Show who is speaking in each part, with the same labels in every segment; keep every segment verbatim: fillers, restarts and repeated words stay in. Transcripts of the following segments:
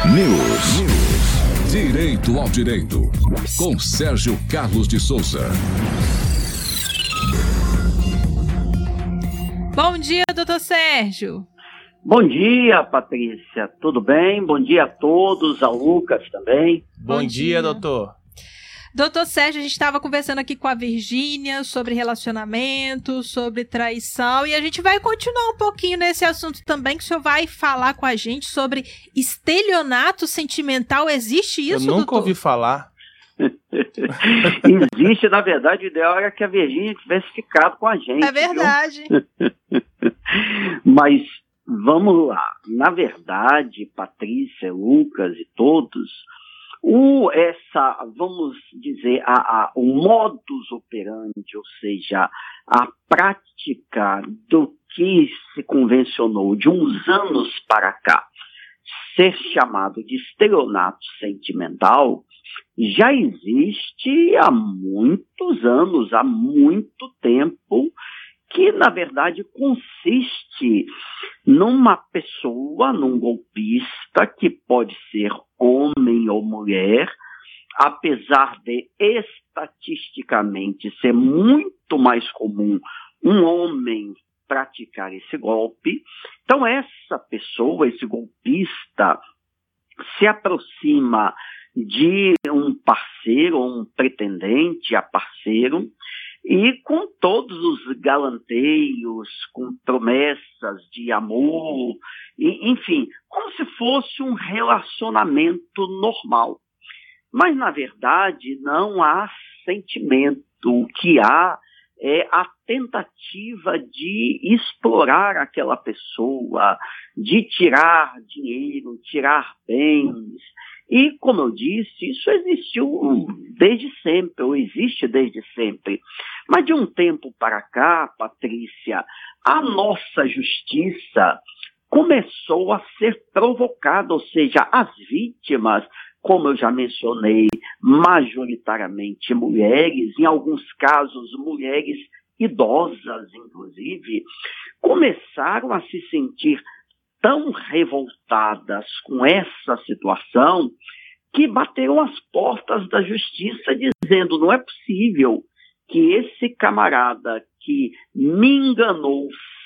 Speaker 1: News. News. Direito ao Direito. Com Sérgio Carlos de Souza.
Speaker 2: Bom dia, doutor Sérgio.
Speaker 3: Bom dia, Patrícia. Tudo bem? Bom dia a todos, ao Lucas também.
Speaker 4: Bom, Bom dia, dia, doutor.
Speaker 2: Doutor Sérgio, a gente estava conversando aqui com a Virgínia sobre relacionamento, sobre traição, e a gente vai continuar um pouquinho nesse assunto também, que o senhor vai falar com a gente sobre estelionato sentimental. Existe isso,
Speaker 4: Eu nunca
Speaker 2: doutor?
Speaker 4: ouvi falar.
Speaker 3: Existe, na verdade, o ideal era que a Virgínia tivesse ficado com a gente.
Speaker 2: É verdade.
Speaker 3: Mas vamos lá. Na verdade, Patrícia, Lucas e todos, o, essa, vamos dizer, a, a, o modus operandi, ou seja, a prática do que se convencionou de uns anos para cá ser chamado de estelionato sentimental, já existe há muitos anos, há muito tempo, que, na verdade, consiste numa pessoa, num golpista, que pode ser homem ou mulher, apesar de estatisticamente ser muito mais comum um homem praticar esse golpe. Então, essa pessoa, esse golpista, se aproxima de um parceiro, um pretendente a parceiro, e com todos os galanteios, com promessas de amor, e, enfim, como se fosse um relacionamento normal. Mas, na verdade, não há sentimento. O que há é a tentativa de explorar aquela pessoa, de tirar dinheiro, tirar bens. E, como eu disse, isso existiu desde sempre, ou existe desde sempre. Mas de um tempo para cá, Patrícia, a nossa justiça começou a ser provocada, ou seja, as vítimas, como eu já mencionei, majoritariamente mulheres, em alguns casos mulheres idosas, inclusive, começaram a se sentir tão revoltadas com essa situação que bateram as portas da justiça dizendo: não é possível que esse camarada que me enganou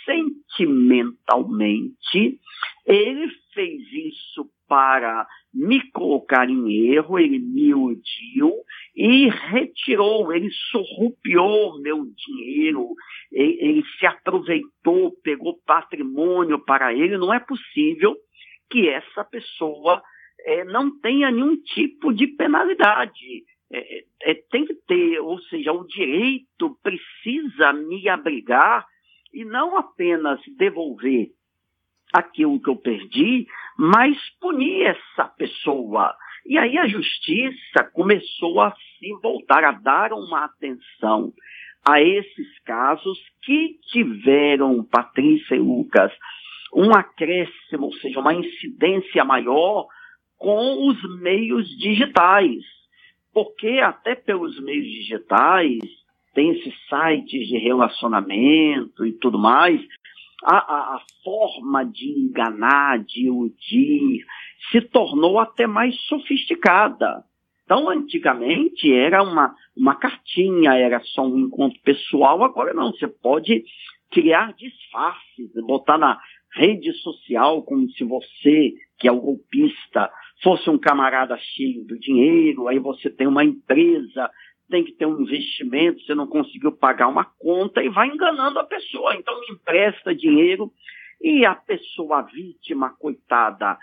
Speaker 3: sentimentalmente, ele fez isso para me colocar em erro, ele me iludiu e retirou, ele surrupiou meu dinheiro, ele, ele se aproveitou, pegou patrimônio para ele. Não é possível que essa pessoa é, não tenha nenhum tipo de penalidade. É, é, tem que ter, ou seja, o direito precisa me abrigar e não apenas devolver aquilo que eu perdi, mas punir essa pessoa. E aí a justiça começou a se voltar, a dar uma atenção a esses casos que tiveram, Patrícia e Lucas, um acréscimo, ou seja, uma incidência maior com os meios digitais. Porque até pelos meios digitais, tem esses sites de relacionamento e tudo mais, A, a, a forma de enganar, de iludir, se tornou até mais sofisticada. Então, antigamente, era uma, uma cartinha, era só um encontro pessoal. Agora não, você pode criar disfarces, botar na rede social como se você, que é o golpista, fosse um camarada cheio do dinheiro. Aí você tem uma empresa, tem que ter um investimento, você não conseguiu pagar uma conta e vai enganando a pessoa. Então empresta dinheiro e a pessoa, a vítima, coitada,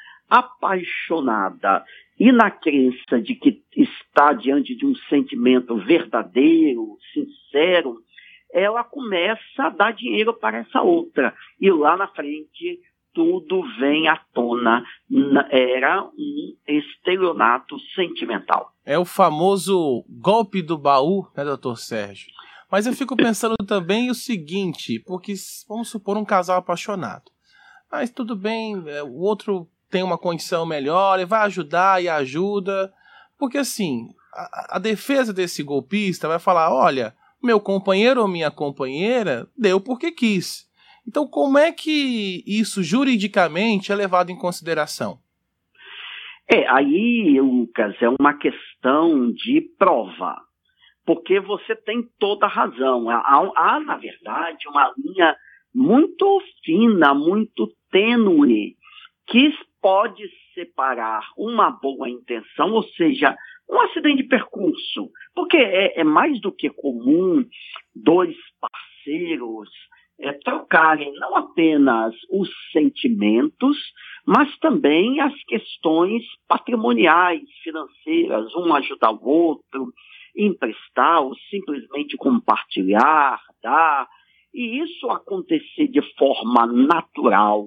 Speaker 3: apaixonada e na crença de que está diante de um sentimento verdadeiro, sincero, ela começa a dar dinheiro para essa outra. E lá na frente tudo vem à tona. Era um estelionato sentimental.
Speaker 4: É o famoso golpe do baú, né, doutor Sérgio? Mas eu fico pensando também o seguinte, porque vamos supor um casal apaixonado. Mas tudo bem, o outro tem uma condição melhor, ele vai ajudar e ajuda. Porque assim, a, a defesa desse golpista vai falar: olha, meu companheiro ou minha companheira deu porque quis. Então, como é que isso juridicamente é levado em consideração?
Speaker 3: É, aí, Lucas, é uma questão de prova, porque você tem toda a razão. Há, há, na verdade, uma linha muito fina, muito tênue, que pode separar uma boa intenção, ou seja, um acidente de percurso, porque é, é mais do que comum dois parceiros é, trocarem não apenas os sentimentos, mas também as questões patrimoniais, financeiras, um ajudar o outro, emprestar ou simplesmente compartilhar, dar, e isso acontecer de forma natural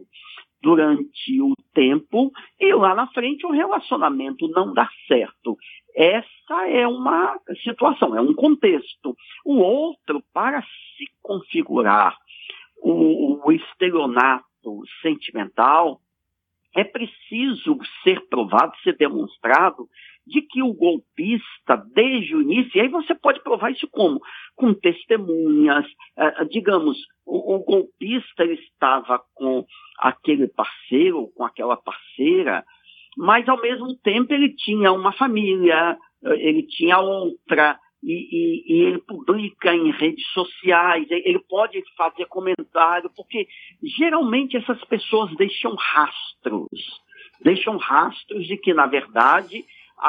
Speaker 3: durante o tempo, e lá na frente o relacionamento não dá certo. Essa é uma situação, é um contexto. O outro, para se configurar o, o estelionato sentimental, é preciso ser provado, ser demonstrado de que o golpista, desde o início, e aí você pode provar isso como? Com testemunhas, eh, digamos, o, o golpista ele estava com aquele parceiro, com aquela parceira, mas ao mesmo tempo ele tinha uma família, ele tinha outra, e, e, e ele publica em redes sociais, ele pode fazer comentário, porque geralmente essas pessoas deixam rastros, deixam rastros de que, na verdade,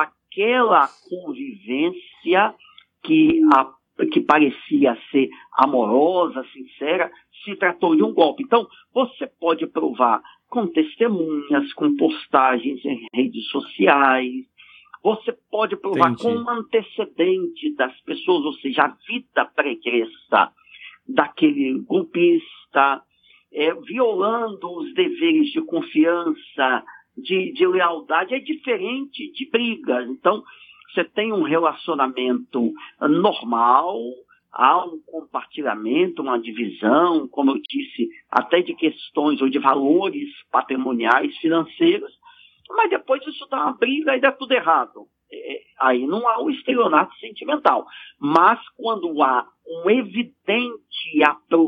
Speaker 3: aquela convivência que, a, que parecia ser amorosa, sincera, se tratou de um golpe. Então, você pode provar com testemunhas, com postagens em redes sociais, você pode provar
Speaker 4: Entendi.
Speaker 3: com um antecedente das pessoas, ou seja, a vida pregressa daquele golpista, é, violando os deveres de confiança, de, de lealdade, é diferente de brigas. Então, você tem um relacionamento normal, há um compartilhamento, uma divisão, como eu disse, até de questões ou de valores patrimoniais, financeiros, mas depois isso dá uma briga e dá tudo errado. É, aí não há o estelionato sentimental. Mas quando há um evidente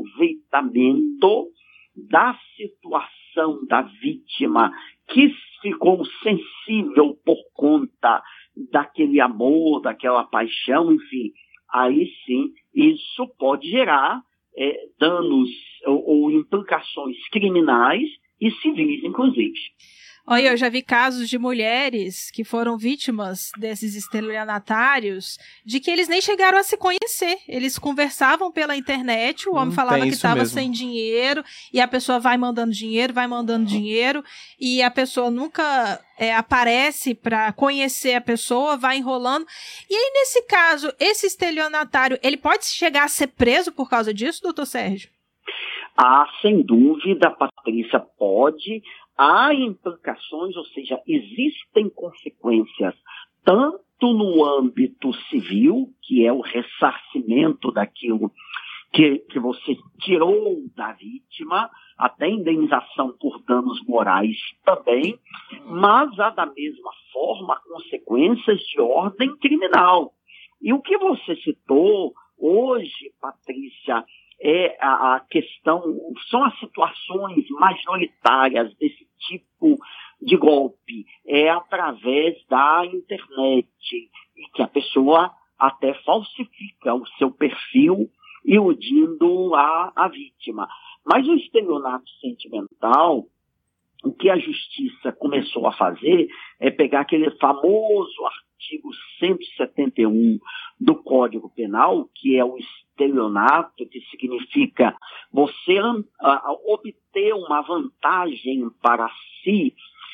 Speaker 3: aproveitamento da situação da vítima, que ficou sensível por conta daquele amor, daquela paixão, enfim, aí sim, isso pode gerar é, danos ou, ou implicações criminais e civis, inclusive.
Speaker 2: Olha, eu já vi casos de mulheres que foram vítimas desses estelionatários, de que eles nem chegaram a se conhecer. Eles conversavam pela internet, o homem
Speaker 4: Hum,
Speaker 2: falava
Speaker 4: tem
Speaker 2: que
Speaker 4: isso
Speaker 2: estava
Speaker 4: mesmo.
Speaker 2: sem dinheiro, e a pessoa vai mandando dinheiro, vai mandando dinheiro, e a pessoa nunca é, aparece para conhecer a pessoa, vai enrolando. E aí, nesse caso, esse estelionatário, ele pode chegar a ser preso por causa disso, doutor Sérgio?
Speaker 3: Ah, sem dúvida, Patrícia, pode. Há implicações, ou seja, existem consequências tanto no âmbito civil, que é o ressarcimento daquilo que, que você tirou da vítima, até indenização por danos morais também, mas há da mesma forma consequências de ordem criminal. E o que você citou hoje, Patrícia, é a, a questão, são as situações majoritárias desse tipo de golpe, é através da internet, e que a pessoa até falsifica o seu perfil, iludindo a, a vítima. Mas o estelionato sentimental, o que a justiça começou a fazer é pegar aquele famoso artigo cento e setenta e um do Código Penal, que é o estelionato, que significa você uh, obter uma vantagem para si,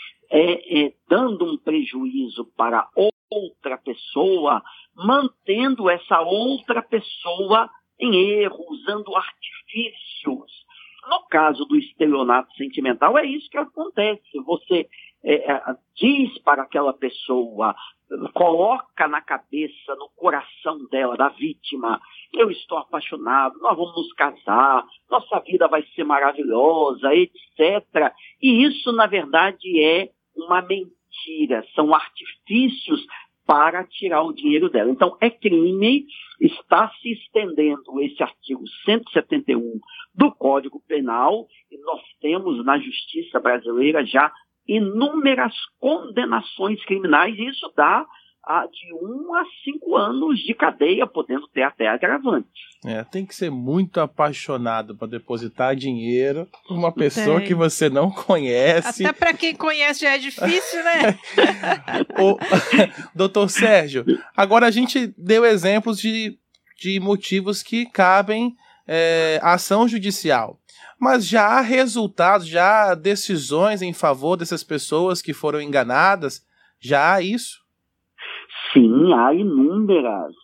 Speaker 3: é, é, dando um prejuízo para outra pessoa, mantendo essa outra pessoa em erro, usando artifícios. No caso do estelionato sentimental, é isso que acontece. Você é, é, diz para aquela pessoa, coloca na cabeça, no coração dela, da vítima, eu estou apaixonado, nós vamos nos casar, nossa vida vai ser maravilhosa, etcétera. E isso, na verdade, é uma mentira, são artifícios para tirar o dinheiro dela. Então, é crime, está se estendendo esse artigo cento e setenta e um do Código Penal, e nós temos na justiça brasileira já inúmeras condenações criminais, e isso dá ah, de um a cinco anos de cadeia, podendo ter até agravantes.
Speaker 4: É, tem que ser muito apaixonado para depositar dinheiro para uma pessoa
Speaker 2: tem.
Speaker 4: que você não conhece.
Speaker 2: Até para quem conhece já é difícil, né?
Speaker 4: O, doutor Sérgio, agora a gente deu exemplos de, de motivos que cabem é, à ação judicial. Mas já há resultados, já há decisões em favor dessas pessoas que foram enganadas? Já há isso?
Speaker 3: Sim, há inúmeras.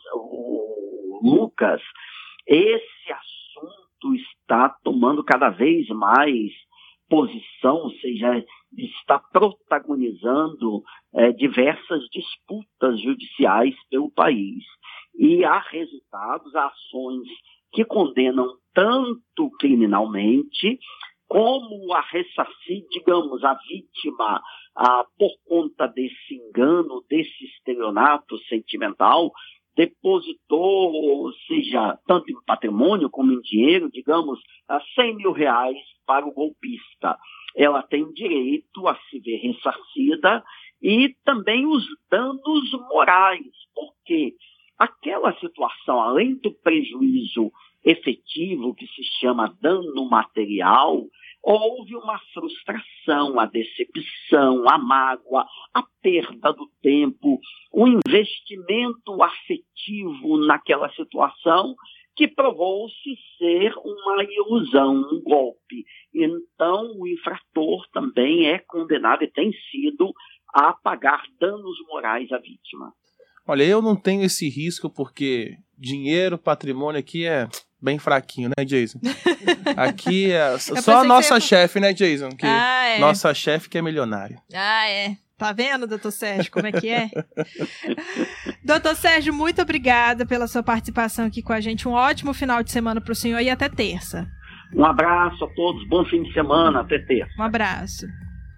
Speaker 3: O Lucas, esse assunto está tomando cada vez mais posição, ou seja, está protagonizando é, diversas disputas judiciais pelo país. E há resultados, há ações que condenam tanto criminalmente, como a ressarcir, digamos, a vítima ah, por conta desse engano, desse estelionato sentimental, depositou, ou seja, tanto em patrimônio como em dinheiro, digamos, a cem mil reais para o golpista. Ela tem direito a se ver ressarcida e também os danos morais, porque aquela situação, além do prejuízo efetivo, que se chama dano material, houve uma frustração, a decepção, a mágoa, a perda do tempo, o investimento afetivo naquela situação que provou-se ser uma ilusão, um golpe. Então, o infrator também é condenado e tem sido a pagar danos morais à vítima.
Speaker 4: Olha, eu não tenho esse risco porque dinheiro, patrimônio aqui é bem fraquinho, né, Jason? Aqui é só a nossa ia... chefe, né, Jason? Que
Speaker 2: ah, é.
Speaker 4: Nossa chefe que é milionária.
Speaker 2: Ah, é. Tá vendo, doutor Sérgio, como é que é? doutor Sérgio, muito obrigada pela sua participação aqui com a gente. Um ótimo final de semana para o senhor e até terça.
Speaker 3: Um abraço a todos, bom fim de semana, até terça.
Speaker 2: Um abraço.